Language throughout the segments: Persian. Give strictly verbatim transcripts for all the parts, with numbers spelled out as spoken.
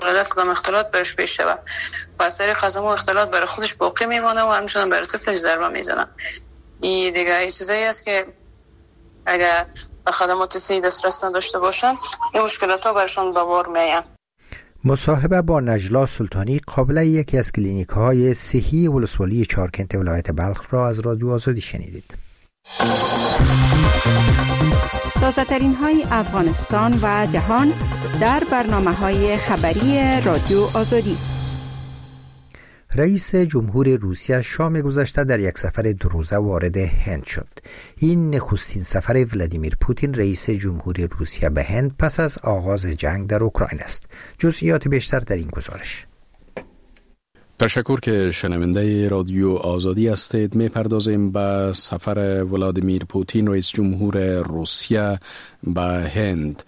ولادت کدام اختلالات برش پیش شود و از طریق از اون اختلالات برای خودش باقی میمانه و همچنان برای طفلش ضربه میزنه. این دیگه این چیزایی است که اگر به خدمات صحی دسترس نداشته باشن این مشکلات ها برشون بار میان. مصاحبه با نجلا سلطانی قابل یکی از کلینیک های صحی ولسوالی چارکنت ولایت بلخ را از رادیو آزادی شنیدید. تازه ترین های افغانستان و جهان در برنامه های خبری رادیو آزادی. رئیس جمهور روسیه شام گذشته در یک سفر دو روزه وارد هند شد. این نخستین سفر ولادیمیر پوتین رئیس جمهوری روسیه به هند پس از آغاز جنگ در اوکراین است. جزئیات بیشتر در این گزارش. تشکر که شنونده رادیو آزادی هستید. می پردازیم به سفر ولادیمیر پوتین رئیس جمهور روسیه به هند.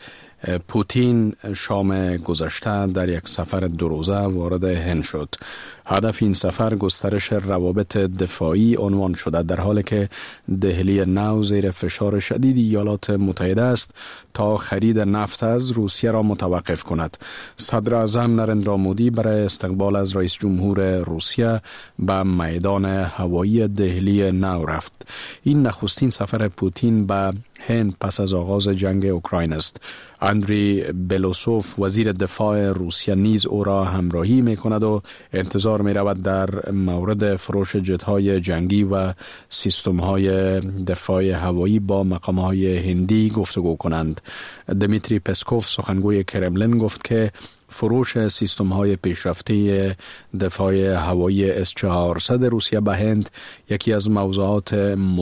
پوتین شام گذشته در یک سفر دو روزه وارد هند شد. هدف این سفر گسترش روابط دفاعی عنوان شده، در حالی که دهلی نو زیر فشار شدید ایالات متحده است تا خرید نفت از روسیه را متوقف کند. صدر اعظم نریندرا مودی برای استقبال از رئیس جمهور روسیه به میدان هوایی دهلی نو رفت. این نخستین سفر پوتین به هند پس از آغاز جنگ اوکراین است. اندری بلوسوف وزیر دفاع روسیه نیز او را همراهی می کند و انتظار می رود در مورد فروش جت‌های جنگی و سیستم‌های دفاع هوایی با مقام‌های هندی گفتگو کنند. دمیتری پسکوف سخنگوی کرملین گفت که فروش سیستم‌های پیشرفته دفاع هوایی اس چهارصد روسیه به هند یکی از موضوعات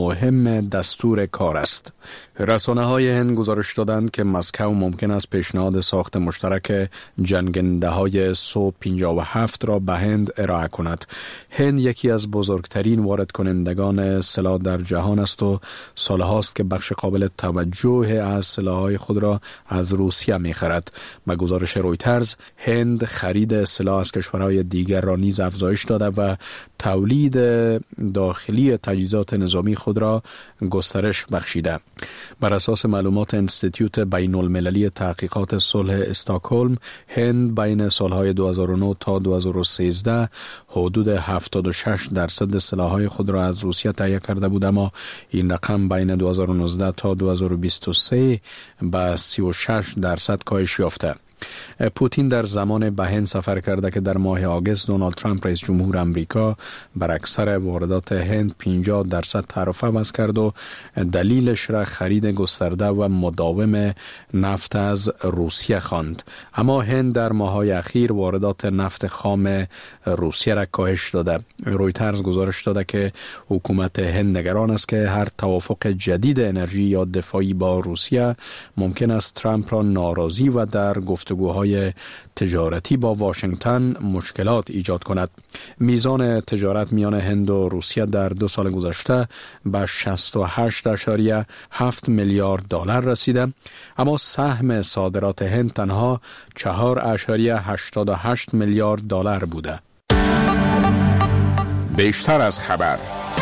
مهم دستور کار است. رسانه‌های هند گزارش دادند که مسکو ممکن است پیشنهاد ساخت مشترک جنگنده‌های سو پنجاه و هفت را به هند ارائه کند. هند یکی از بزرگترین وارد کنندگان سلاح در جهان است و سالهاست که بخش قابل توجه از سلاح‌های خود را از روسیه می‌خرد. به گزارش رویترز، هند خرید سلاح از کشورهای دیگر را نیز افزایش داده و تولید داخلی تجهیزات نظامی خود را گسترش بخشیده. بر اساس معلومات انستیتیوت بین المللی تحقیقات صلح استکهلم، هند بین سالهای دو هزار و نه تا دو هزار و سیزده حدود هفتاد و شش درصد سلاح‌های خود را از روسیه تهیه کرده بود، اما این رقم بین دو هزار و نوزده تا دو هزار و بیست و سه به سی و شش درصد کاهش یافته. پوتین در زمان به هند سفر کرده که در ماه آگوست دونالد ترامپ رئیس جمهور آمریکا بر اکثر واردات هند پنجاه درصد تعرفه وضع کرد و دلیلش را خرید گسترده و مداوم نفت از روسیه خواند. اما هند در ماه‌های اخیر واردات نفت خام روسیه را کاهش داده. رویترز گزارش داده که حکومت هند نگران است که هر توافق جدید انرژی یا دفاعی با روسیه ممکن است ترامپ را ناراضی و در گفتگوهای تجارتی با واشنگتن مشکلات ایجاد کند. میزان تجارت میان هند و روسیه در دو سال گذشته به شصت و هشت اشاریه هفت میلیارد دلار رسیده، اما سهم صادرات هند تنها چهار اشاریه هشتاد و هشت میلیارد دلار بوده. بیشتر از خبر.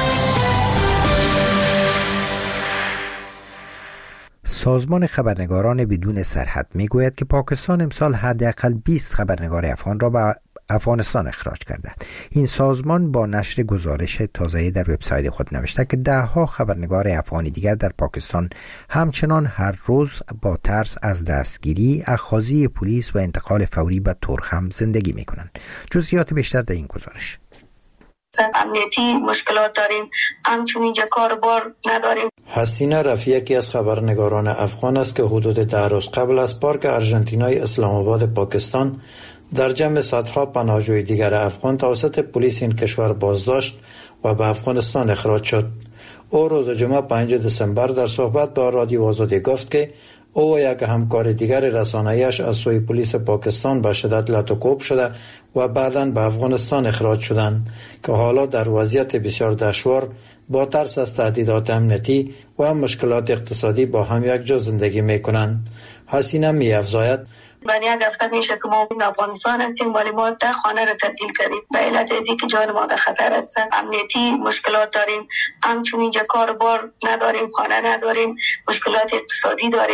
سازمان خبرنگاران بدون سرحد میگوید که پاکستان امسال حداقل بیست خبرنگار افغان را به افغانستان اخراج کرده. این سازمان با نشر گزارش تازه‌ای در وبسایت خود نوشته که ده‌ها خبرنگار افغانی دیگر در پاکستان همچنان هر روز با ترس از دستگیری، اخاذی پلیس و انتقال فوری به تورخم زندگی میکنند. جزئیات بیشتر در این گزارش. امنیتی مشکلات داریم، همچنین جا کاربار نداریم. حسینه رفیع یکی از خبرنگاران افغان است که حدود ده روز قبل از پارک آرژانتینای اسلام آباد پاکستان در جمع صدها پناهجوی دیگر افغان توسط پلیس این کشور بازداشت و به افغانستان اخراج شد. او روز جمعه پنجم دسامبر در صحبت با رادیو آزادی گفت که او و یک همکار دیگر رسانه‌ایش از سوی پلیس پاکستان به شدت لطوکوب شده و بعداً به افغانستان اخراج شدند که حالا در وضعیت بسیار دشوار با ترس از تهدیدات امنیتی و مشکلات اقتصادی با هم یک جا زندگی می‌کنند. حسینه می‌افزاید: من یک هفته میشه که ما این افغانستان هستیم ولی ما ده خانه رو تبدیل کردیم به علت ازی که جان ما در خطر است. امنیتی مشکلات داریم، همچنین جا کاربار نداریم، خانه نداریم، مشکلات اقتصادی داریم.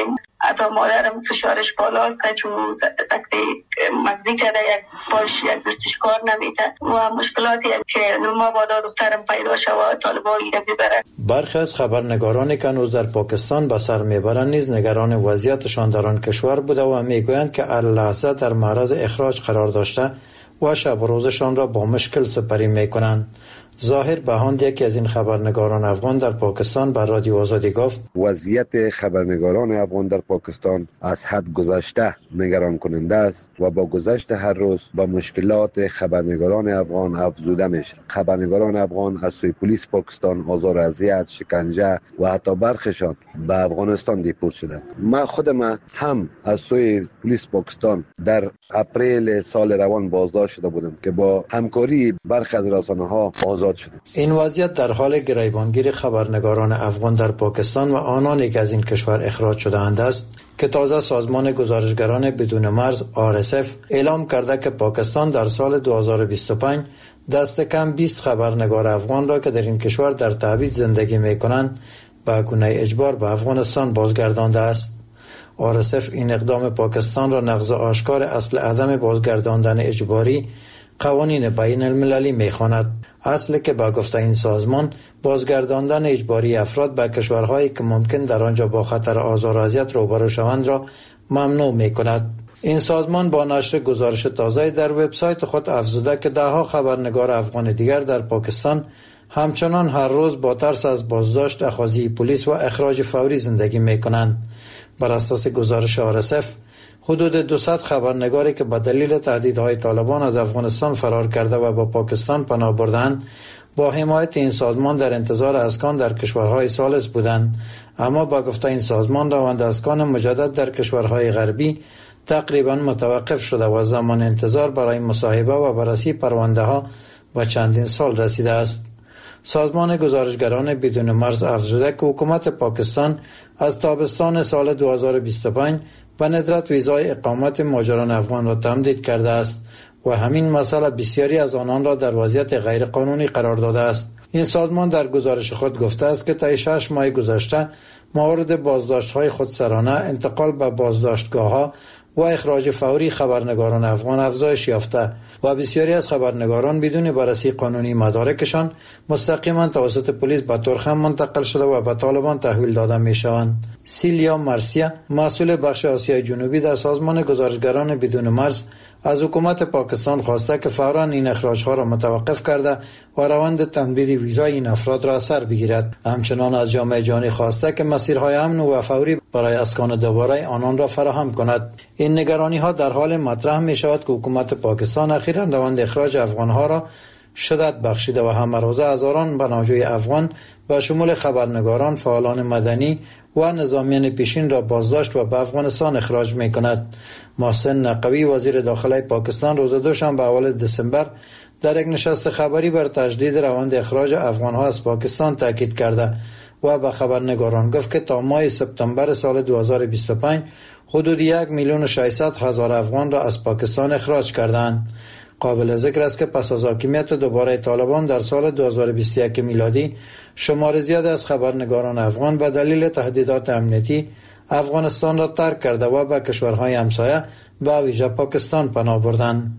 حتی مادرم فشارش بالاست چون سکته مغزی کرده، یک باش یک دستش کار نمیده و مشکلاتی که ما بادا دخترم پیدا شود طالبایی ببره. برخی از خبرنگارانی که هنوز در پاکستان به سر میبرند نیز نگران وضعیتشان در آن کشور بوده و میگویند که هر لحظه در معرض اخراج قرار داشته و شب و روزشان را با مشکل سپری میکنند. ظاهر بهاند یکی از این خبرنگاران افغان در پاکستان بر رادیو آزادی گفت وضعیت خبرنگاران افغان در پاکستان از حد گذشته نگران کننده است و با گذشت هر روز با مشکلات خبرنگاران افغان افزوده میشه. خبرنگاران افغان از سوی پلیس پاکستان آزار و اذیت، شکنجه و حتی برخشان به افغانستان دیپورت شدند. من خودم هم از سوی پلیس پاکستان در اپریل سال روان بازداشت شده بودم که با همکاری برخی از رسانه‌ها آزاد شدم. این وضعیت در حال گریبانگیر خبرنگاران افغان در پاکستان و آنانی که از این کشور اخراج شده‌اند است که تازه سازمان گزارشگران بدون مرز آر اس اف اعلام کرده که پاکستان در سال دو هزار و بیست و پنج دست کم بیست خبرنگار افغان را که در این کشور در تبعید زندگی می‌کنند به گونه اجبار به افغانستان بازگردانده است. آر اس اف این اقدام پاکستان را نقض آشکار اصل عدم بازگرداندن اجباری قوانین بین المللی می‌خواند، اصلی که با گفته این سازمان بازگرداندن اجباری افراد به کشورهایی که ممکن در آنجا با خطر آزار و اذیت روبرو شوند را ممنوع می‌کند. این سازمان با نشر گزارش تازه در وبسایت خود افزوده که ده‌ها خبرنگار افغان دیگر در پاکستان همچنان هر روز با ترس از بازداشت، اخاذی پلیس و اخراج فوری زندگی می‌کنند. بر اساس گزارش آر اس اف حدود دویست خبرنگاری که به دلیل تهدیدهای طالبان از افغانستان فرار کرده و با پاکستان پناه بردند با حمایت این سازمان در انتظار اسکان در کشورهای ثالث بودند، اما با گفته این سازمان روند اسکان مجدد در کشورهای غربی تقریبا متوقف شده و زمان انتظار برای مصاحبه و بررسی پرونده ها و چندین سال رسیده است. سازمان گزارشگران بدون مرز افزوده که حکومت پاکستان از تابستان سال دو هزار و بیست و پنج به ندرت ویزای اقامت مهاجران افغان را تمدید کرده است و همین مسئله بسیاری از آنان را در وضعیت غیر قانونی قرار داده است. این سازمان در گزارش خود گفته است که طی شش ماه گذشته موارد بازداشت‌های خودسرانه، انتقال به بازداشتگاه‌ها و اخراج فوری خبرنگاران افغان افزایش یافته و بسیاری از خبرنگاران بدون بررسی قانونی مدارکشان مستقیما توسط پلیس به ترخم منتقل شده و به طالبان تحویل داده می شوند. سیلیا مارسیا، مسئول بخش آسیای جنوبی در سازمان گزارشگران بدون مرز، از حکومت پاکستان خواسته که فوراً این اخراج‌ها را متوقف کرده و روند تمدید ویزای این افراد را اثر بگیرد. همچنان از جامعه جهانی خواسته که مسیرهای امن و فوری برای اسکان دوباره آنان را فراهم کند. این نگرانی‌ها در حال مطرح می‌شود که حکومت پاکستان اخیراً روند اخراج افغان‌ها را شدت بخشیده و همه روزه هزاران پناهجوی افغان به شمول خبرنگاران، فعالان مدنی و نظامیان پیشین را بازداشت و به افغانستان اخراج می‌کند. محسن نقوی، وزیر داخله پاکستان، روز دوشنبه اول دسامبر در یک نشست خبری بر تجدید روند اخراج افغان‌ها از پاکستان تاکید کرده و به خبرنگاران گفت که تا ماه سپتامبر سال دو هزار و بیست و پنج حدود یک میلیون و ششصد هزار افغان را از پاکستان اخراج کردند. قابل ذکر است که پس از حاکمیت دوباره طالبان در سال دو هزار و بیست و یک میلادی شمار زیاد از خبرنگاران افغان به دلیل تهدیدات امنیتی افغانستان را ترک کرده و به کشورهای همسایه به ویژه پاکستان پناه بردند.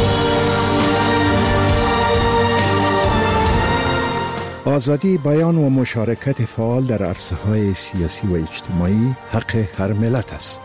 آزادی بیان و مشارکت فعال در عرصه‌های سیاسی و اجتماعی حق هر ملت است.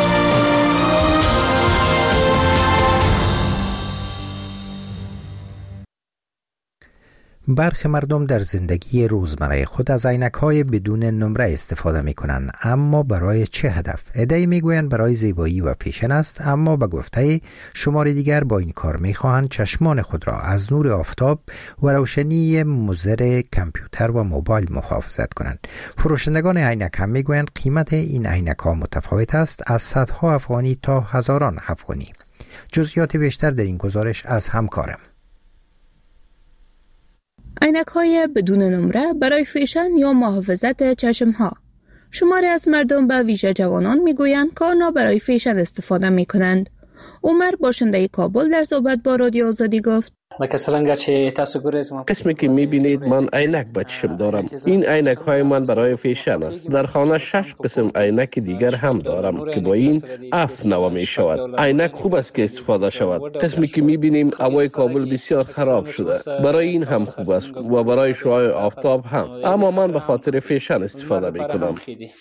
برخی مردم در زندگی روزمره خود از عینک‌های بدون نمره استفاده می‌کنند، اما برای چه هدف؟ عده‌ای می‌گویند برای زیبایی و فیشن است، اما به گفته شمار دیگر با این کار می‌خواهند چشمان خود را از نور آفتاب و روشنی مضر کامپیوتر و موبایل محافظت کنند. فروشندگان عینک هم می‌گویند قیمت این عینک‌ها متفاوت است، از صدها افغانی تا هزاران افغانی. جزئیات بیشتر در این گزارش از همکارم. عینک‌های بدون نمره برای فیشن یا محافظت چشم‌ها. شماری از مردم به ویژه جوانان می‌گویند که آنها برای فیشن استفاده می‌کنند. عمر، باشنده کابل، در صحبت با رادیو آزادی گفت: قسمی که میبینید من عینک به چشم دارم. این عینک های من برای فیشن است. در خانه شش قسم عینک دیگر هم دارم که با این اف نوا می شود. عینک خوب است که استفاده شود. قسمی که میبینیم هوای کابل بسیار خراب شده، برای این هم خوب است و برای شعاع آفتاب هم، اما من به خاطر فیشن استفاده میکنم.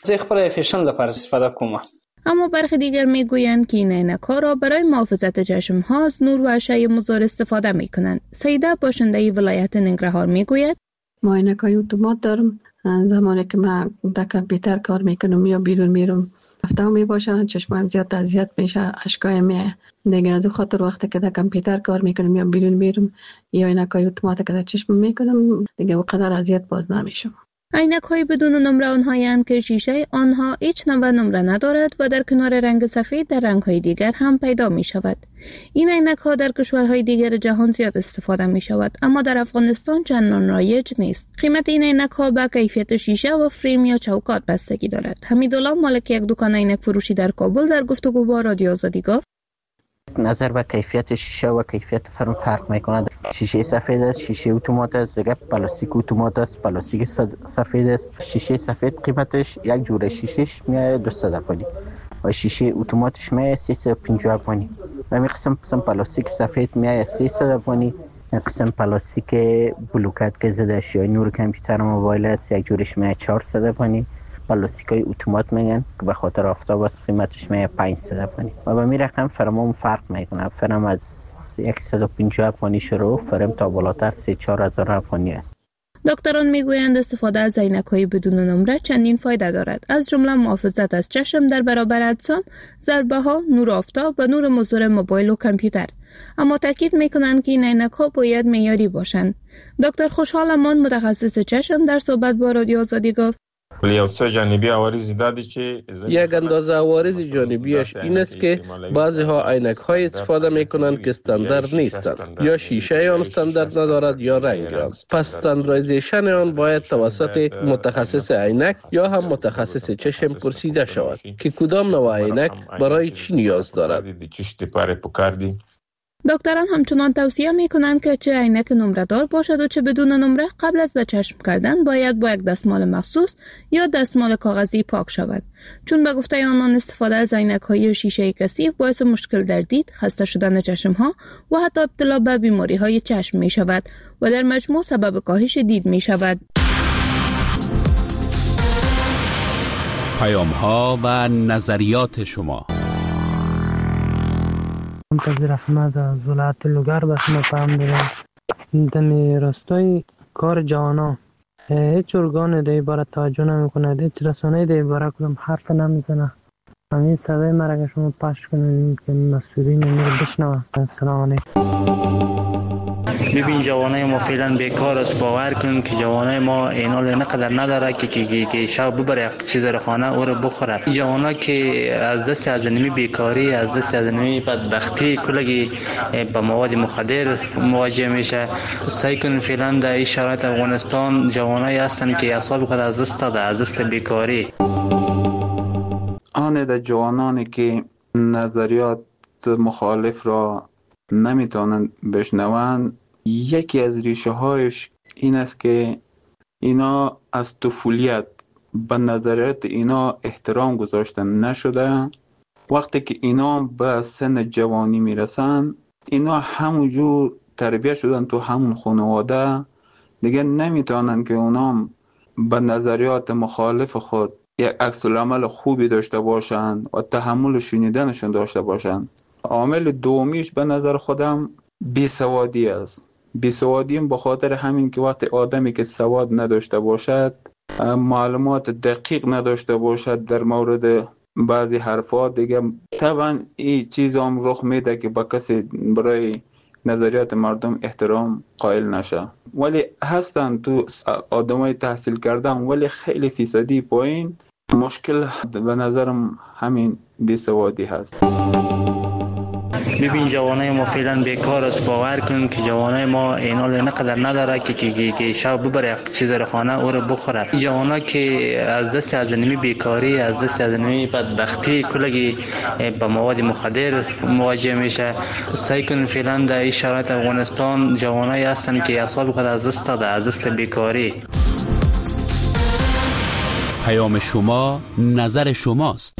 اما برخی دیگر میگویند که این عینک‌ها را برای محافظت چشم‌ها از نور و اشعه مضر استفاده میکنند. سیده باشنده ولایت ننگرهار میگوید ما عینک‌های اتومات دارم. زمانی که من در کامپیوتر کار میکنم یا بیرون میرم هفته می باشه چشمم زیاد اذیت میشه، اشکای میه. دیگه از خاطر وقتی که در کامپیوتر کار میکنم یا بیرون میرم یا عینک‌های اتومات که در چشم میکنم دیگه اونقدر اذیت باز نمیشم. عینک‌های بدون نمره آنهایند که شیشه آنها هیچ نوع نمره ندارد و در کنار رنگ سفید در رنگ‌های دیگر هم پیدا می‌شود. این عینک‌ها در کشورهای دیگر جهان زیاد استفاده می‌شود، اما در افغانستان چندان رایج نیست. قیمت این عینک‌ها به کیفیت شیشه و فریم یا چوکات بستگی دارد. حمیدالله مالک یک دکان عینک فروشی در کابل در گفتگو با رادیو آزادی گفت نظر به کیفیت شیشه و کیفیت فرم فرق می‌کند. شیشه سفید است، شیشه اتومات است، دیگه پلاستیک اتومات است، پلاستیک سفید است. شیشه سفید قیمتش یک جوره شیشهش میاد دویست افغانی و شیشه اتوماتش میاد سیصد و پنجاه افغانی. و می قسم قسم پلاستیک سفید میاد سیصد افغانی. قسم پلاستیک بلوکات که زده شده نور کامپیوتر و موبایل است یک جورش میاد چهارصد افغانی. پلاستیکای اتومات میگن که به خاطر آفتاب است قیمتش میاد پانصد افغانی و به می رقم فرمون فرق میکنه. فرم از صد و پنجاه افغانی شروع فرم تا بالاتر سه چهار هزار افغانی است. دکتران میگویند استفاده از عینک‌های بدون نمره چندین فایده دارد، از جمله محافظت از چشم در برابر اجسام، ضربه‌ها، نور آفتاب و نور مضر موبایل و کامپیوتر. اما تاکید میکنند که این عینک‌ها باید معیاری باشند. دکتر خوشحال امان متخصص چشم در صحبت با رادیو آزادی گفت یک اندازه عوارض جانبیش این است که بعضی ها عینک های استفاده می کنند که استاندارد نیستند، یا شیشه آن استاندارد ندارد یا رنگ آن. پس استانداردیزیشن آن باید توسط متخصص عینک یا هم متخصص چشم پرسیده شود که کدام نوع عینک برای چی نیاز دارد. دکتران همچنان توصیه می کنند که چه عینک نمره دار باشد و چه بدون نمره قبل از به چشم کردن باید با یک دستمال مخصوص یا دستمال کاغذی پاک شود، چون به گفته آنان استفاده از عینک‌های شیشه کثیف باعث مشکل در دید، خسته شدن چشم‌ها و حتی ابتلا به بیماری‌های چشم می شود و در مجموع سبب کاهش دید می شود. پیام‌ها و نظریات شما. منتظر احمد از ولایت لوگر به شما پیام دارم. دمی راستای کار جوانا هیچ ارگان دی باره توجه نمی کند، هیچ رسانه دی باره کدام حرف نمیزنه. همین صدای مرا که شما پخش کنید که مسئولین میره بشنوه. السلام علیکم. ببین جوانای ما فعلا بیکار است. باور کن که جوانای ما اینال اینقدر نداره که که که شب ببره یک چیز رو خانه او رو بخوره. این جوانا که از دست از نمی بیکاری، از دست از نمی بدبختی کلگی به مواد مخدر مواجه میشه. سعی کن فعلا در این شرایط افغانستان جوانای هستن که اعصاب خود از دست داده، از دست بیکاری. آن در جوانانی که نظریات مخالف را نمیتونن بشنون، یکی از ریشه هایش این است که اینا از طفولیت به نظریات اینا احترام گذاشتن نشده. وقتی که اینا به سن جوانی میرسن اینا همونجور تربیت شدن تو همون خانواده، دیگه نمیتونن که اونا به نظریات مخالف خود یک عکس العمل خوبی داشته باشن و تحمل شنیدنشون داشته باشن. عامل دومیش به نظر خودم بیسوادی است. بیسوادی به خاطر همین که وقتی آدمی که سواد نداشته باشد، معلومات دقیق نداشته باشد در مورد بعضی حرفات، دیگه طبعا این چیز هم رخ میده که با کسی برای نظریات مردم احترام قائل نشه. ولی هستن تو آدمای تحصیل کردن ولی خیلی فیصدی پایین. مشکل به نظرم همین بیسوادی هست. ببین جوانای ما فعلا بیکار است. باور کن که جوانای ما اینال نقدر نداره که که که شب ببره چیز رو خانه او رو بخوره. جوانا که از دست از نمی بیکاری، از دست از نمی بدبختی کلگی به مواد مخدر مواجه میشه. سعی کن فعلا در این شرایط افغانستان جوانایی هستن که اعصاب خود از دست داده، از دست بیکاری. پیام شما نظر شماست.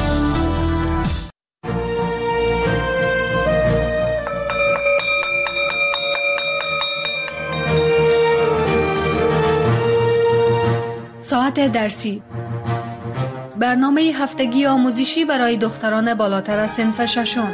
ساعت درسی، برنامه هفتگی آموزشی برای دختران بالاتر از صنف ششم.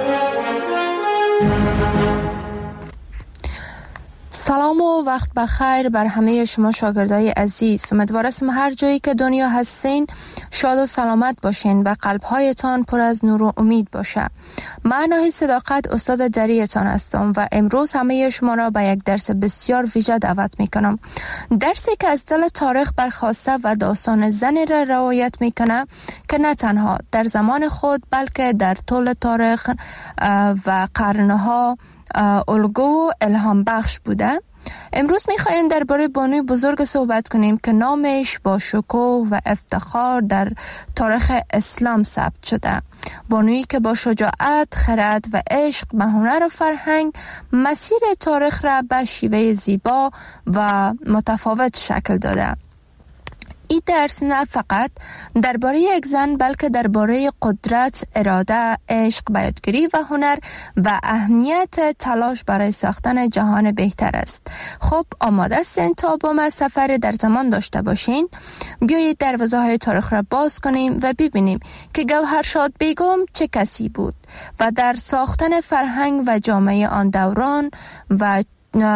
سلام و وقت بخیر بر همه شما شاگردای عزیز. امیدوارم هر جایی که دنیا هستین شاد و سلامت باشین و قلب‌هایتان پر از نور و امید باشه. من ناهید صداقت استاد جریتان هستم و امروز همه شما را به یک درس بسیار ویژه دعوت میکنم. درسی که از دل تاریخ برخواسته و داستان زنی را روایت میکنه که نه تنها در زمان خود بلکه در طول تاریخ و قرنها الگو و الهام بخش بوده. امروز میخوایم درباره بانوی بزرگ صحبت کنیم که نامش با شکوه و افتخار در تاریخ اسلام ثبت شده. بانویی که با شجاعت، خرد و عشق به هنر و فرهنگ مسیر تاریخ را به شیوه زیبا و متفاوت شکل داده. این درس نه فقط درباره یک زن بلکه درباره قدرت، اراده، عشق به یادگیری و هنر و اهمیت تلاش برای ساختن جهان بهتر است. خب آماده هستین تا با ما سفر در زمان داشته باشین؟ بیایید دروازه های تاریخ را باز کنیم و ببینیم که گوهرشاد بیگم چه کسی بود و در ساختن فرهنگ و جامعه آن دوران و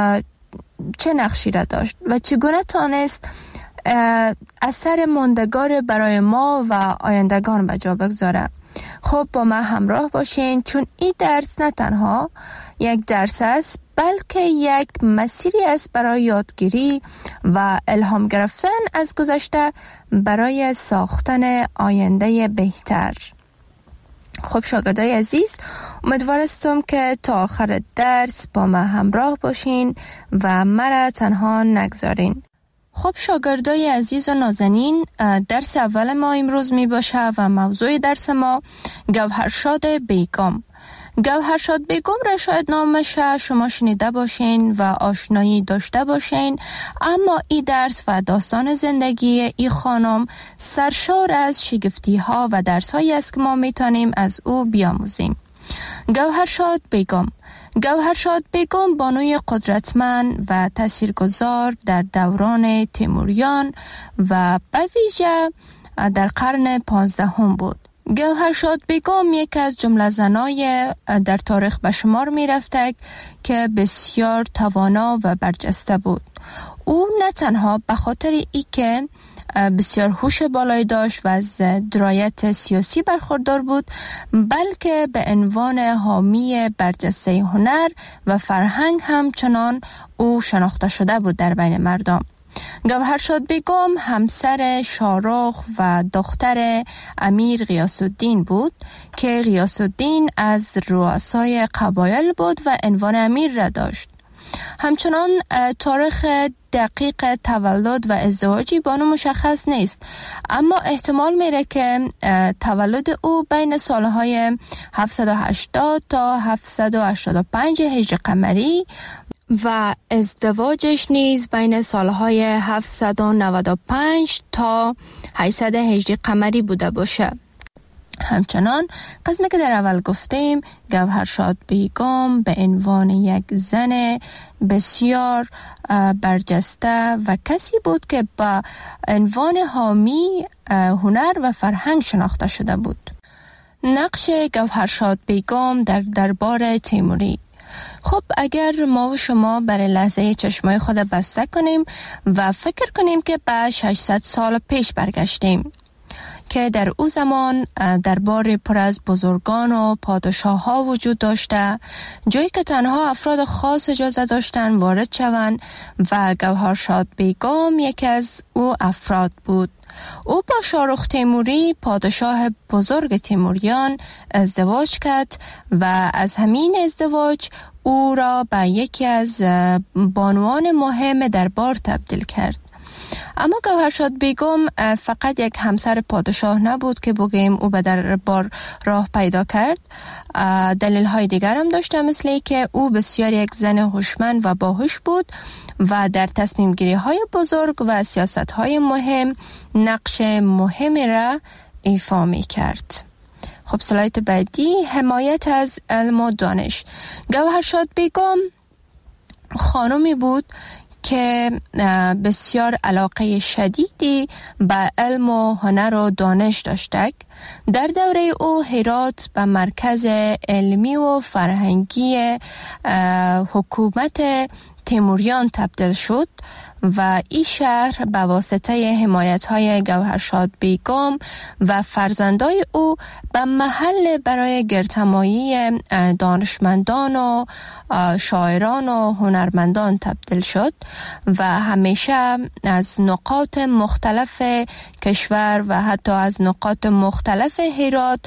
چه نقشی را داشت و چگونه تانست اثر ماندگار برای ما و آیندگان به جا بگذاره. خب با ما همراه باشین چون این درس نه تنها یک درس است بلکه یک مسیری است برای یادگیری و الهام گرفتن از گذشته برای ساختن آینده بهتر. خب شاگردای عزیز، امیدوارستم که تا آخر درس با ما همراه باشین و مرا تنها نگذارین. خب شاگردای عزیز و نازنین، درس اول ما امروز می باشه و موضوع درس ما گوهرشاد بیگم. گوهرشاد بیگم را شاید نامش شما شنیده باشین و آشنایی داشته باشین، اما این درس و داستان زندگی این خانم سرشار از شگفتی ها و درس هایی است که ما می تانیم از او بیاموزیم. گوهرشاد بیگم گوهرشاد بیگم بانوی قدرتمند و تاثیرگذار در دوران تیموریان و به ویژه در قرن پانزدهم بود. گوهرشاد بیگم یک از جمله زنای در تاریخ به شمار می رفته که بسیار توانا و برجسته بود. او نه تنها به خاطر ای که بسیار هوش بالایی داشت و از درایت سیاسی برخوردار بود، بلکه به عنوان حامی برجسته هنر و فرهنگ همچنان او شناخته شده بود در بین مردم. گوهرشاد بیگم همسر شاهرخ و دختر امیر غیاث الدین بود که غیاث الدین از رؤسای قبایل بود و عنوان امیر را داشت. همچنان تاریخ دقیق تولد و ازدواجی بانو مشخص نیست، اما احتمال میره که تولد او بین سالهای هفتصد و هشتاد تا هفتصد و هشتاد و پنج هجری قمری و ازدواجش نیز بین سالهای هفتصد و نود و پنج تا هشتصد هجری قمری بوده باشه. همچنان قسمی که در اول گفتیم، گوهرشاد بیگم به عنوان یک زن بسیار برجسته و کسی بود که با عنوان حامی هنر و فرهنگ شناخته شده بود. نقش گوهرشاد بیگم در دربار تیموری. خب اگر ما و شما برای لحظه چشمای خود بسته کنیم و فکر کنیم که به ششصد سال پیش برگشتیم، که در او زمان دربار پر از بزرگان و پادشاه ها وجود داشته، جایی که تنها افراد خاص اجازه داشتند وارد شوند و گوهرشاد بیگم یکی از او افراد بود. او با شاهرخ تیموری پادشاه بزرگ تیموریان ازدواج کرد و از همین ازدواج او را به یکی از بانوان مهم دربار تبدیل کرد. اما گوهرشاد بیگم فقط یک همسر پادشاه نبود که بگیم او به دربار راه پیدا کرد. دلیل های دیگر هم داشته، مثل ای که او بسیار یک زن هوشمند و باهوش بود و در تصمیم گیری های بزرگ و سیاست های مهم نقش مهمی را ایفا می کرد. خب سلایت بعدی، حمایت از علم و دانش. گوهرشاد بیگم خانمی بود که بسیار علاقه شدیدی به علم و هنر و دانش داشته. در دوره او هرات به مرکز علمی و فرهنگی حکومت تیموریان تبدیل شد و این شهر به واسطه حمایت‌های گوهرشاد بیگم و فرزندای او به محل برای گردهمایی دانشمندان و شاعران و هنرمندان تبدیل شد و همیشه از نقاط مختلف کشور و حتی از نقاط مختلف هرات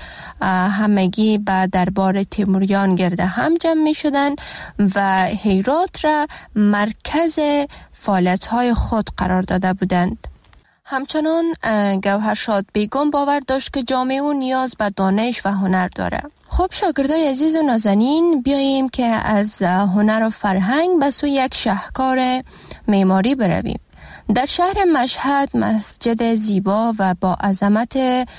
همگی به دربار تیموریان گرد هم جمع می شدن و هرات را مرکز فعالیت‌های خود قرار داده بودند. همچنان گوهرشاد بیگم باور داشت که جامعه او نیاز به دانش و هنر داره. خب شاگردای عزیز و نازنین، بیاییم که از هنر و فرهنگ به سوی یک شاهکار معماری برویم. در شهر مشهد مسجد زیبا و با عظمت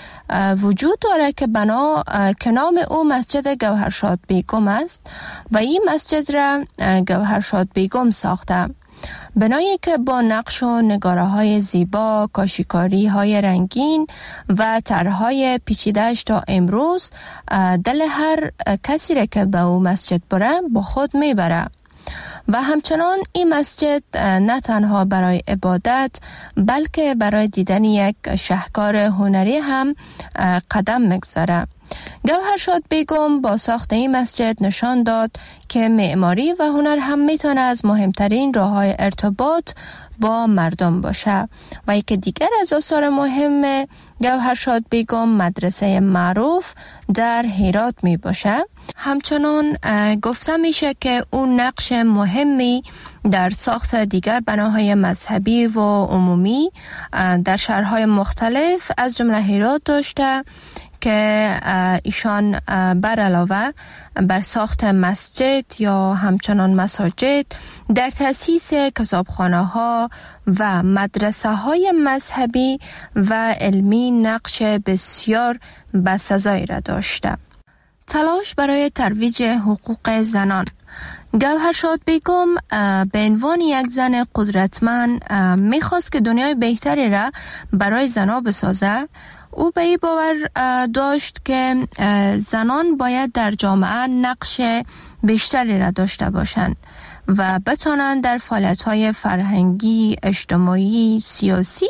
وجود داره که بنا که نام او مسجد گوهرشاد بیگم است و این مسجد را گوهرشاد بیگم ساخته. بنایی که با نقش و نگاره های زیبا، کاشیکاری های رنگین و طرحهای پیچیده‌اش تا امروز دل هر کسی را که به او مسجد بره با خود میبره. و همچنان این مسجد نه تنها برای عبادت بلکه برای دیدن یک شاهکار هنری هم قدم میگذاره. گوهرشاد بیگم با ساخت این مسجد نشان داد که معماری و هنر هم میتونه از مهمترین راه‌های ارتباط با مردم باشه. و یکی دیگر از آثار مهم گوهرشاد بیگم مدرسه معروف در هرات می باشه. همچنان گفته میشه که اون نقش مهمی در ساخت دیگر بناهای مذهبی و عمومی در شهرهای مختلف از جمله هرات داشته که ایشان بر علاوه بر ساخت مسجد یا همچنان مساجد در تأسیس کتابخانه ها و مدرسه های مذهبی و علمی نقش بسیار بسزایی را داشته. تلاش برای ترویج حقوق زنان. گوهرشاد بیگم به عنوان یک زن قدرتمند میخواست که دنیای بهتری را برای زنان بسازه. او به این باور داشت که زنان باید در جامعه نقش بیشتری را داشته باشند و بتوانند در فعالیت‌های فرهنگی، اجتماعی، سیاسی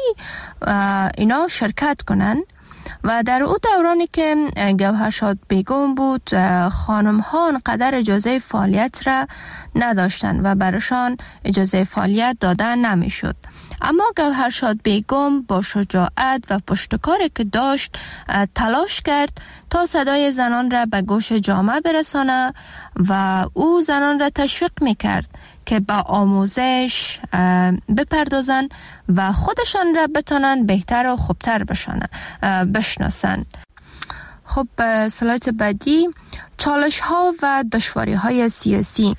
اینا شرکت کنند. و در او دورانی که گوهرشاد بیگم بود، خانم‌ها انقدر اجازه فعالیت را نداشتند و برایشان اجازه فعالیت داده نمی‌شد. اما گوهرشاد بیگم با شجاعت و پشتکاری که داشت تلاش کرد تا صدای زنان را به گوش جامعه برسانه و او زنان را تشویق میکرد که به آموزش بپردازن و خودشان را بتانن بهتر و خوبتر بشناسن. خب سلایت بعدی، چالش ها و دشواری های سیاسی.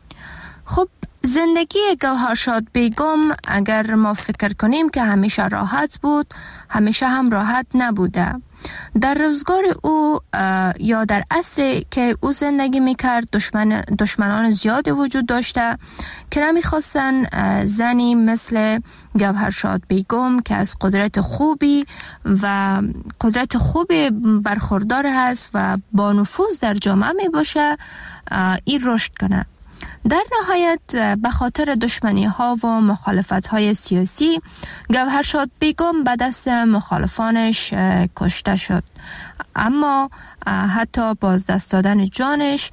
خب زندگی گوهرشاد بیگم اگر ما فکر کنیم که همیشه راحت بود، همیشه هم راحت نبوده. در روزگار او یا در عصری که او زندگی میکرد دشمن دشمنان زیادی وجود داشته که نمیخواستن زنی مثل گوهرشاد بیگم که از قدرت خوبی و قدرت خوبی برخوردار هست و با نفوذ در جامعه می باشه این رشد کنه. در نهایت به خاطر دشمنی ها و مخالفت های سیاسی گوهرشاد بیگم به دست مخالفانش کشته شد، اما حتی بازدست دادن جانش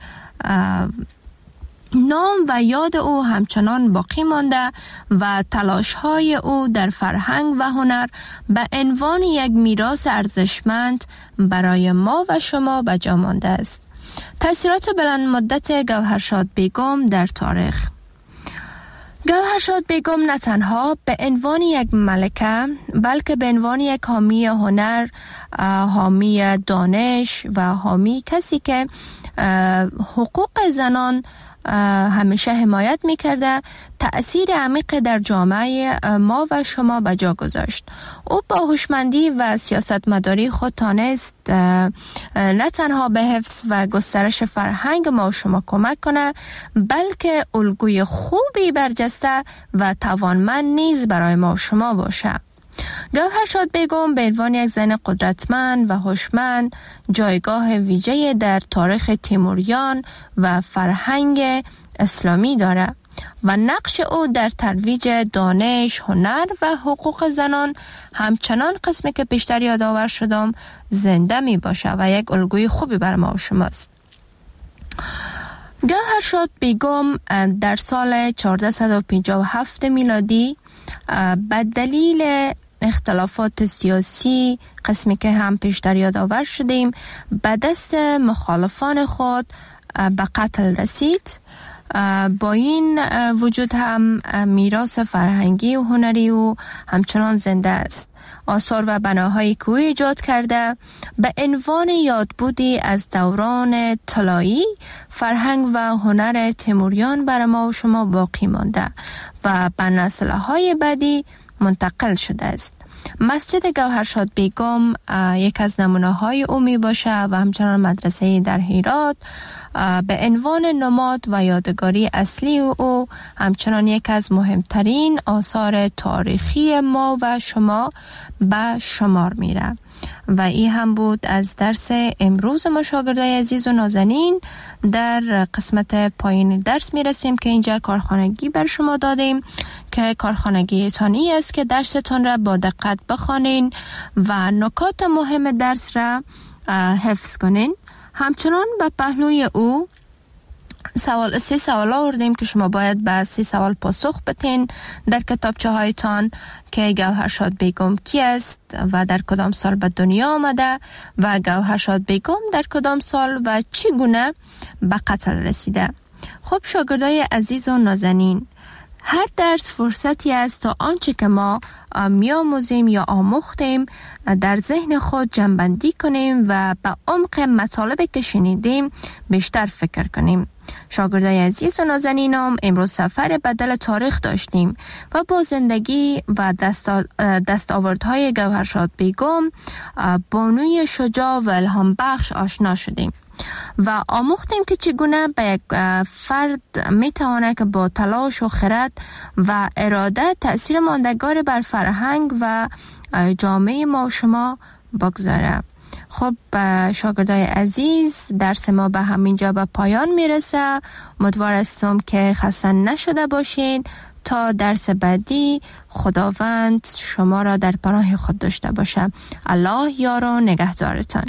نام و یاد او همچنان باقی مانده و تلاش های او در فرهنگ و هنر به عنوان یک میراث ارزشمند برای ما و شما به جا مانده است. تأثیرات بلند مدت گوهرشاد بیگم در تاریخ. گوهرشاد بیگم نه تنها به عنوان یک ملکه بلکه به عنوان یک حامی هنر، حامی دانش و حامی کسی که حقوق زنان همیشه حمایت میکرده تأثیر عمیق در جامعه ما و شما به جا گذاشت. او با هوشمندی و سیاستمداری خود تانست نه تنها به حفظ و گسترش فرهنگ ما و شما کمک کنه، بلکه الگوی خوبی برجسته و توانمند نیز برای ما و شما باشه. گوهرشاد بیگم به عنوان یک زن قدرتمند و هوشمند جایگاه ویژه‌ای در تاریخ تیموریان و فرهنگ اسلامی دارد و نقش او در ترویج دانش، هنر و حقوق زنان همچنان قسمی که پیشتر یادآور شدم زنده می باشه و یک الگوی خوبی بر ما و شماست. گوهرشاد بیگم در سال چهارصد و پنجاه و هفت میلادی به دلیل اختلافات سیاسی قسمی که هم پیشتر یادآور شدیم به دست مخالفان خود به قتل رسید. با این وجود هم میراث فرهنگی و هنری او همچنان زنده است. آثار و بناهای که او ایجاد کرده به عنوان یادبودی از دوران طلایی فرهنگ و هنر تیموریان بر ما و شما باقی مانده و به نسل‌های بعدی منتقل شده است. مسجد گوهرشاد بیگم یک از نمونه‌های او می باشه و همچنان مدرسه در هرات به عنوان نماد و یادگاری اصلی او همچنان یک از مهمترین آثار تاریخی ما و شما به شمار میره. و این هم بود از درس امروز ما شاگردای عزیز و نازنین. در قسمت پایین درس میرسیم که اینجا کارخانگی بر شما دادیم که کارخانگی تانی است که درستان را با دقت بخوانین و نکات مهم درس را حفظ کنین. همچنان به پهلوی او سوال سه سوال آوردیم که شما باید به سه سوال پاسخ بدین در کتابچه هایتان که گوهرشاد بیگم کی است و در کدام سال به دنیا آمده و گوهرشاد بیگم در کدام سال و چگونه به قتل رسیده. خب شاگردای عزیز و نازنین، هر درس فرصتی است تا آنچه که ما می‌آموزیم یا آموختیم در ذهن خود جمع‌بندی کنیم و به عمق مطالبی که شنیدیم بیشتر فکر کنیم. شاگردای عزیز و نازنینم، امروز سفر بدل تاریخ داشتیم و با زندگی و دستاوردهای گوهرشاد بیگم، بانوی شجاع و الهام بخش آشنا شدیم و آموختیم که چگونه به یک فرد میتواند که با تلاش و خرد و اراده تأثیر ماندگار بر فرهنگ و جامعه ما و شما بگذاره. خب شاگردای عزیز، درس ما به همینجا به پایان میرسه. امیدوار هستم که خسته نشده باشین. تا درس بعدی خداوند شما را در پناه خود داشته باشه. الله یار و نگهدارتان.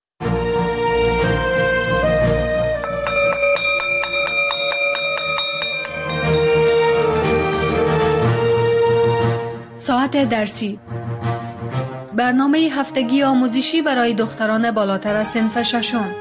ساعت درسی، برنامه هفتگی آموزشی برای دختران بالاتر از صنف ششم.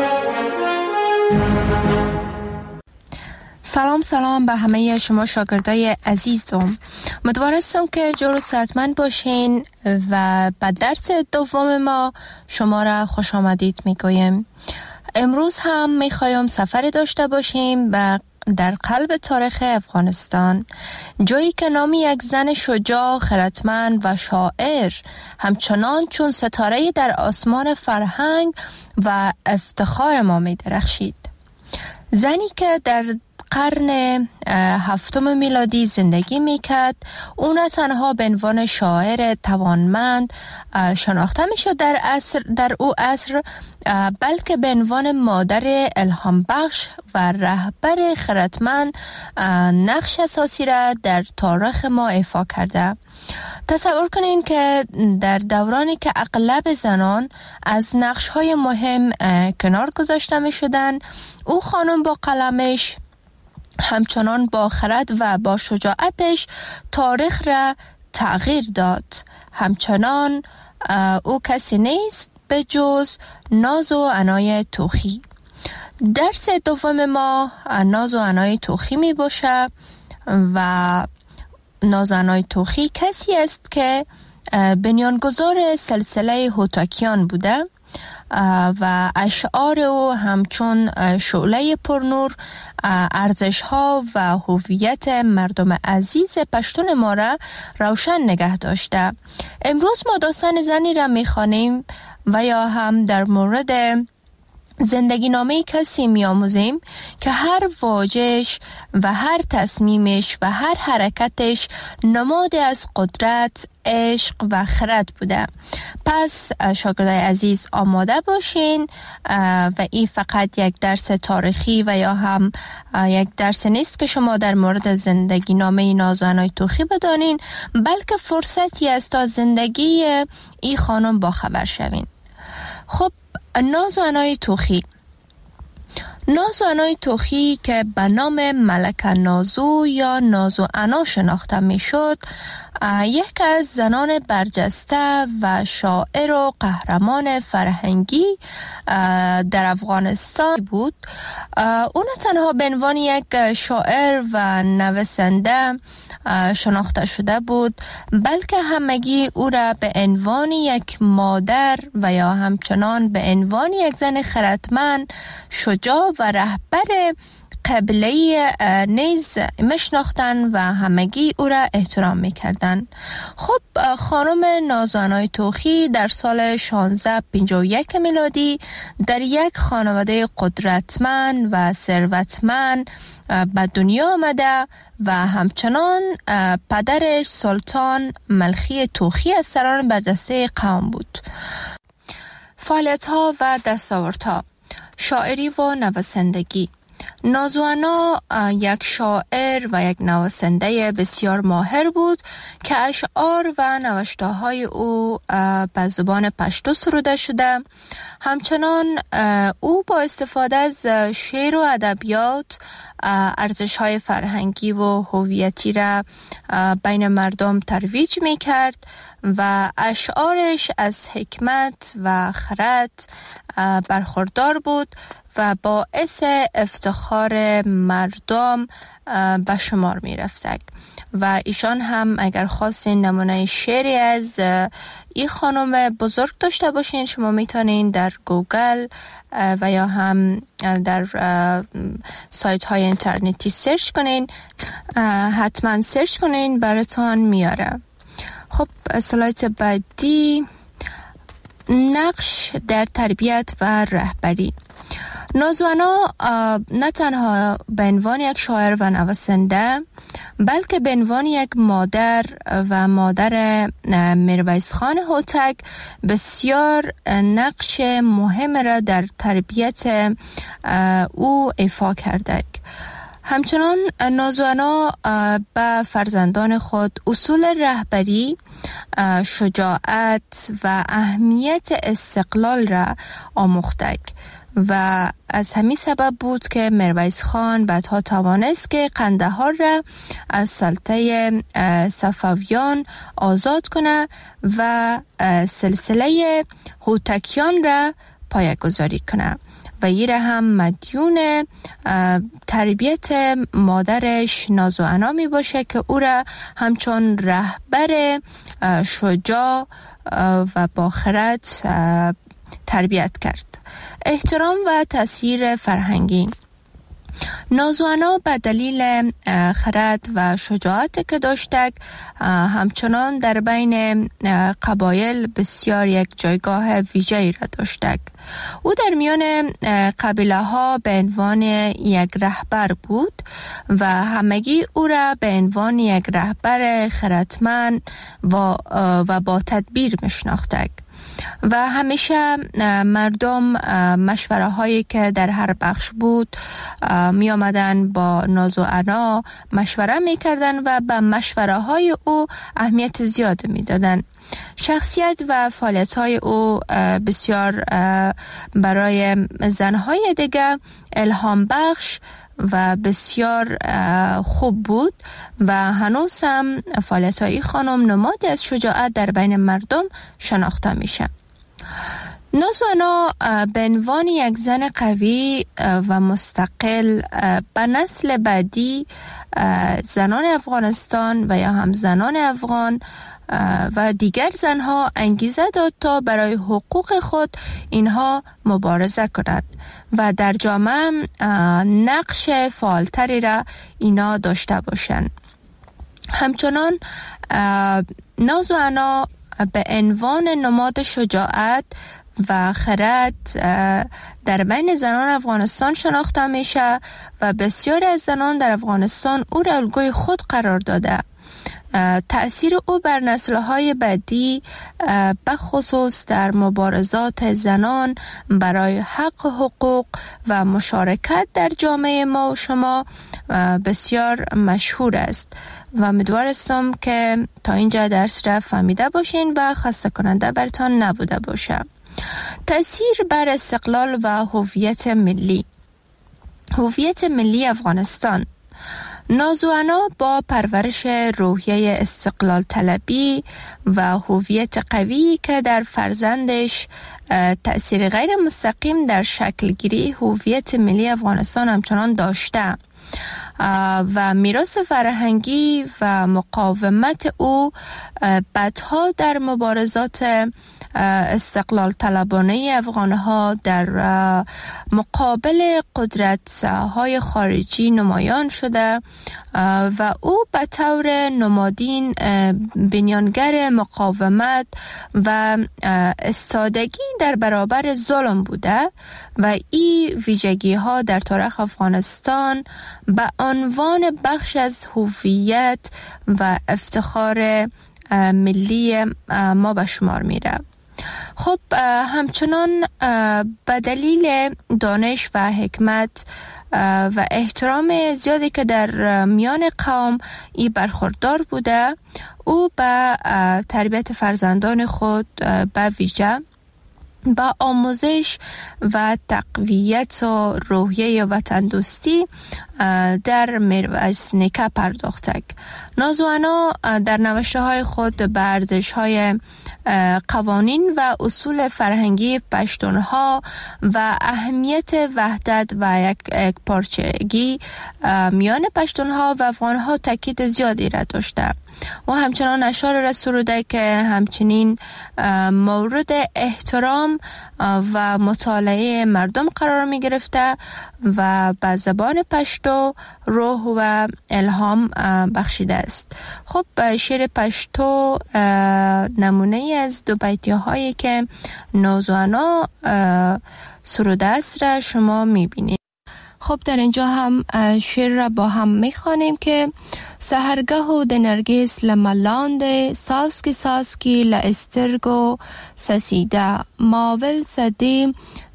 سلام سلام به همه شما شاگردای عزیزم. امیدوار هستم که جور و صحتمند باشین و به درس دوم ما شما را خوش آمدید میگویم. امروز هم میخوایم سفر داشته باشیم به در قلب تاریخ افغانستان، جایی که نام یک زن شجاع، خردمند و شاعر همچنان چون ستاره در آسمان فرهنگ و افتخار ما می درخشید. زنی که در قرن هفتم میلادی زندگی میکرد. او نه تنها به عنوان شاعر توانمند شناخته میشد در عصر در او عصر، بلکه به عنوان مادر الهام بخش و رهبر خردمند نقش اساسی را در تاریخ ما ایفا کرده. تصور کنین که در دورانی که اغلب زنان از نقش‌های مهم کنار گذاشته می شدن، او خانم با قلمش همچنان با خرد و با شجاعتش تاریخ را تغییر داد. همچنان او کسی نیست به جز ناز و عنای توخی. درس دوم ما ناز و عنای توخی می باشه و ناز و عنای توخی کسی است که بنیانگذار سلسله هوتاکیان بوده و اشعار او همچون شعله پرنور ارزش ها و هویت مردم عزیز پشتون ما را روشن نگه داشته. امروز ما داستان زنی را میخوانیم و یا هم در مورد زندگی نامه کسی می آموزیم که هر واژه‌اش و هر تصمیمش و هر حرکتش نماد از قدرت، عشق و خرد بوده. پس شاگردای عزیز آماده باشین و این فقط یک درس تاریخی و یا هم یک درس نیست که شما در مورد زندگی نامه ناز و عنای توخی بدانین، بلکه فرصتی است تا زندگی این خانم با خبر شوین. خب ناز و عنای توخی ناز و عنای توخی که به نام ملکه نازو یا ناز و عنا شناخته می شد، یک از زنان برجسته و شاعر و قهرمان فرهنگی در افغانستان بود. او نه تنها به عنوان یک شاعر و نویسنده شناخته شده بود، بلکه همگی او را به عنوان یک مادر و یا همچنان به عنوان یک زن خردمند، شجاع و رهبر قبیله نیز میشناختند و همگی او را احترام میکردند. خب خانم ناز و عنای توخی در سال شانزده پنجاه و یک میلادی در یک خانواده قدرتمند و ثروتمند به دنیا آمده و همچنان پدرش سلطان ملخی توخی از سران برجسته قوم بود. فعالیت‌ها و دستاوردها: شاعری و نویسندگی. ناز و عنا یک شاعر و یک نویسنده بسیار ماهر بود که اشعار و نوشته‌های او به زبان پشتو سروده شده. همچنان او با استفاده از شعر و ادبیات ارزش‌های فرهنگی و هویتی را بین مردم ترویج می‌کرد و اشعارش از حکمت و خرد برخوردار بود و باعث افتخار مردم به شمار می رفت. و ایشان هم اگر خواستین نمونه شعری از این خانم بزرگ داشته باشین، شما میتونین در گوگل و یا هم در سایت های اینترنتی سرچ کنین. حتما سرچ کنین براتون میاره. خب اسلایت بعدی، نقش در تربیت و رهبری. ناز و عنا نه تنها به عنوان یک شاعر و نویسنده، بلکه به عنوان یک مادر و مادر میرویس خان هوتک بسیار نقش مهم را در تربیت او ایفا کرده. همچنان ناز و عنا به فرزندان خود اصول رهبری، شجاعت و اهمیت استقلال را آموخته و از همین سبب بود که میرویس خان بعدها توانست که قندهار را از سلطه صفویان آزاد کنه و سلسله هوتکیان را پایه‌گذاری کنه و این را هم مدیون تربیت مادرش ناز و عنا می باشه که او را همچون رهبر شجاع و با خرد تربیت کرد. احترام و تاثیر فرهنگی. نازوانا به دلیل خرد و شجاعت که داشتک همچنان در بین قبایل بسیار یک جایگاه ویژه‌ای را داشتک. او در میان قبیله ها به عنوان یک رهبر بود و همگی او را به عنوان یک رهبر خردمند و, و با تدبیر میشناختند و همیشه مردم مشوره هایی که در هر بخش بود می آمدن با ناز و عنا مشوره می کردن و به مشوره های او اهمیت زیاد می دادن. شخصیت و فعالیت های او بسیار برای زنهای دیگه الهام بخش و بسیار خوب بود و هنوز هم فعالیت های خانم نمادی از شجاعت در بین مردم شناخته میشه. نازوانا به عنوان یک زن قوی و مستقل به نسل بعدی زنان افغانستان و یا هم زنان افغان و دیگر زنها انگیزه داد تا برای حقوق خود اینها مبارزه کنند و در جامعه نقش فعالتری را اینا داشته باشند. همچنان ناز و عنا به عنوان نماد شجاعت و خرد در بین زنان افغانستان شناخته میشه و بسیاری از زنان در افغانستان او را الگوی خود قرار داده. تأثیر او بر نسل‌های بعدی بخصوص در مبارزات زنان برای حق حقوق و مشارکت در جامعه ما و شما بسیار مشهور است و امیدوارم که تا اینجا درس را فهمیده باشین و خسته کننده برتان نبوده باشه. تأثیر بر استقلال و هویت ملی. هویت ملی افغانستان. ناز و عنا با پرورش روحیه استقلال طلبی و هویت قوی که در فرزندش تأثیر غیر مستقیم در شکل گیری هویت ملی افغانستان همچنان داشته و میراث فرهنگی و مقاومت او بعدها در مبارزات استقلال طلبانه افغانها در مقابل قدرت های خارجی نمایان شده و او به طور نمادین بنیانگر مقاومت و استادگی در برابر ظلم بوده و این ویژگی ها در تاریخ افغانستان به عنوان بخش از هویت و افتخار ملی ما به شمار میره. خب همچنان به دلیل دانش و حکمت و احترام زیادی که در میان قوم ای برخوردار بوده، او به تربیت فرزندان خود به ویژه با آموزش و تقویت و روحیه وطن دوستی در میرویس نیکه پرداختک. ناز و عنا در نوشته های خود به ارزش های قوانین و اصول فرهنگی پشتونها و اهمیت وحدت و یک, یک پارچگی میان پشتونها و افغانها تاکید زیادی را داشته و همچنان اشعار را سروده که همچنین مورد احترام و مطالعه مردم قرار می گرفته و به زبان پشتو روح و الهام بخشیده است. خب شعر پشتو نمونه از دو بیتی هایی که ناز و عنا سروده است را شما می بینید. خب در اینجا هم شعر را با هم می خوانیم که سهرگه و دنرگیس لملاند ساسکی ساسکی لاسترگو سسیده ماول سدی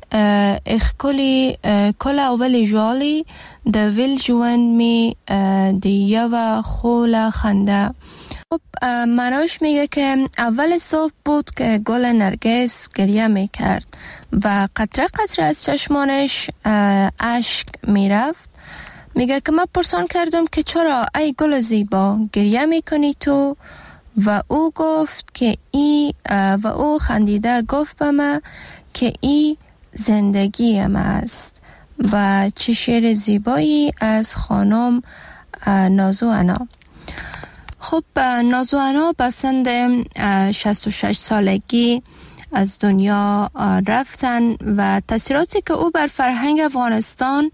اخکلی کل اول جوالی دویل جوند می دیه و خول خنده. خب معناش میگه که اول صبح بود که گل نرگس گریه میکرد و قطره قطره از چشمانش اشک میرفت. میگه که من پرسان کردم که چرا ای گل زیبا گریه میکنی تو؟ و او گفت که ای و او خندیده گفت به من که ای زندگی من است. و چه شعر زیبایی از خانم ناز و عنا. خب ناز و عنا به سن شصت و شش سالگی از دنیا رفتن و تاثیراتی که او بر فرهنگ افغانستان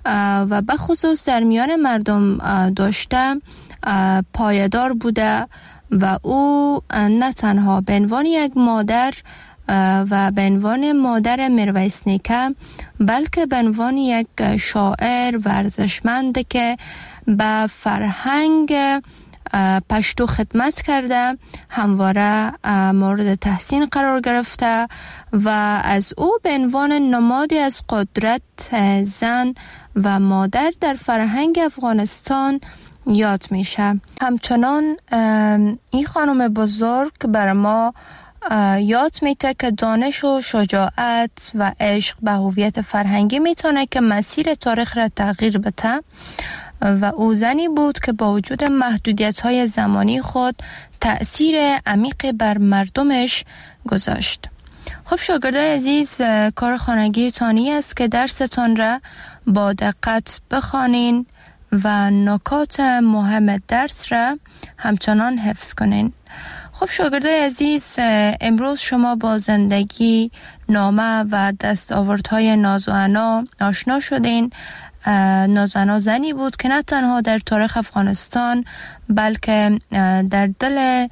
و به خصوص در میان مردم داشته پایدار بوده و او نه تنها به عنوان یک مادر و به عنوان مادر میرویس نیکه بلکه به عنوان یک شاعر ورزشمند که به فرهنگ پشتو خدمت کرده همواره مورد تحسین قرار گرفته و از او به عنوان نمادی از قدرت زن و مادر در فرهنگ افغانستان یاد میشه. همچنان این خانم بزرگ بر ما یاد میده که دانش و شجاعت و عشق به هویت فرهنگی میتونه که مسیر تاریخ را تغییر بده و او زنی بود که با وجود محدودیت‌های زمانی خود تأثیر عمیق بر مردمش گذاشت. خب شاگردای عزیز، کار خانگی تانی است که درستان را با دقت بخوانین و نکات مهم درس را همچنان حفظ کنین. خب شاگردای عزیز، امروز شما با زندگی، نامه و دستاوردهای نازوانا آشنا شدین. نازوانا زنی بود که نه تنها در تاریخ افغانستان بلکه در دل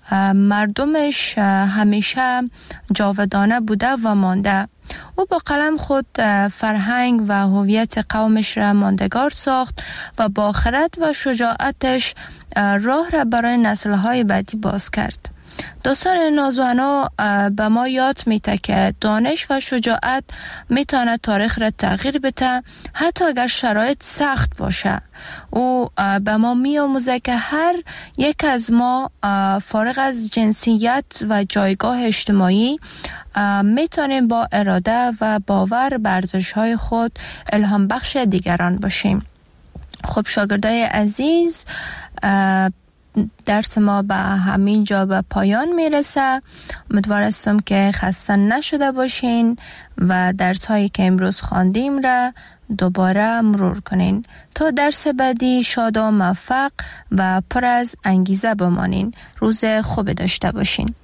مردمش همیشه جاودانه بوده و مانده. او با قلم خود فرهنگ و هویت قومش را ماندگار ساخت و با خرد و شجاعتش راه را برای نسل‌های بعدی باز کرد. داستان نازوانا به ما یاد میده که دانش و شجاعت میتونه تاریخ را تغییر بده حتی اگر شرایط سخت باشه. او به ما میآموزه که هر یک از ما فارغ از جنسیت و جایگاه اجتماعی میتونیم با اراده و باور بر ارزش‌های خود الهام بخش دیگران باشیم. خب شاگردای عزیز، درس ما به همین جا به پایان میرسه. امیدوار هستم که خسته نشده باشین و درس هایی که امروز خواندیم را دوباره مرور کنین. تا درس بعدی شاد و موفق و پر از انگیزه بمانین. روز خوب داشته باشین.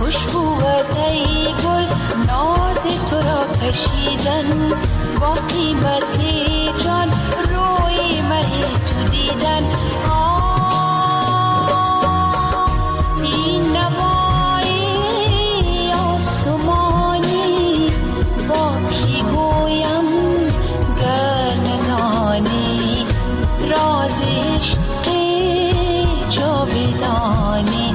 خوشبوت ای گل ناز تو را کشیدن با قیمت جان روی مه تو دیدن این نوای آسمانی با کی گویم گر ندانی راز عشق جاودانی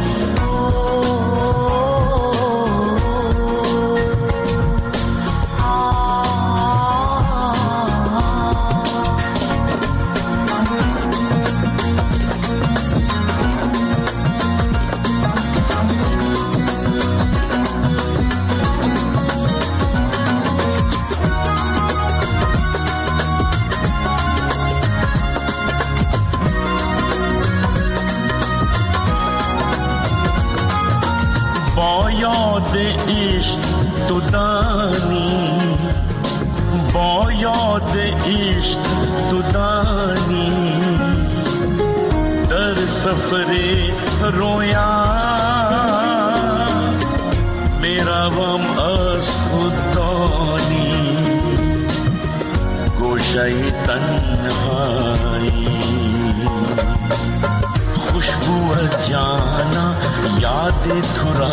یاد عشق تو دانی با یاد عشق تو دانی در سفر رویا میروم از خود دانی گوشه تنهایی خوشبو جانا یاد تو را